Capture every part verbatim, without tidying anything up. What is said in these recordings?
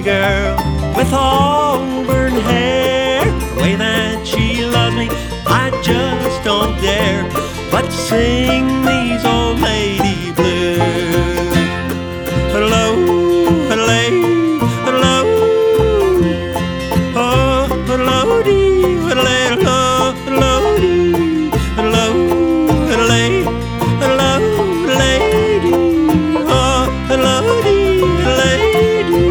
girl with auburn hair. The way that she loves me, I just don't dare but sing these old lady blues. Hello, hello, hello, oh, hello, dee, hello, hello, dee, hello, hello, hello, lady, oh, hello, dee, lady.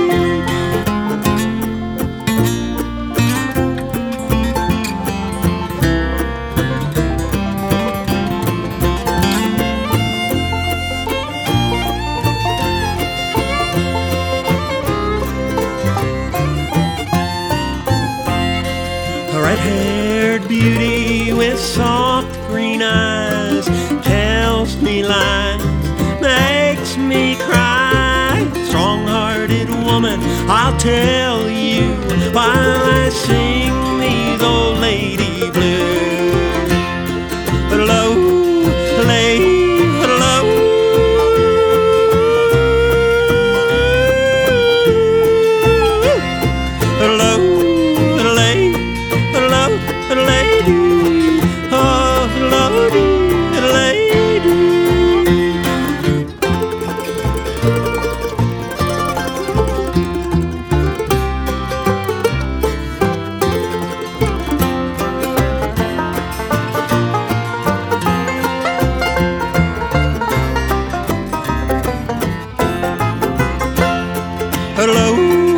A red-haired beauty with soft green eyes tells me lies, makes me cry. Strong-hearted woman, I'll tell you while I sing these old lady blues. Hello, hello, hello, hello. Lady, oh, lady, lady. Hello.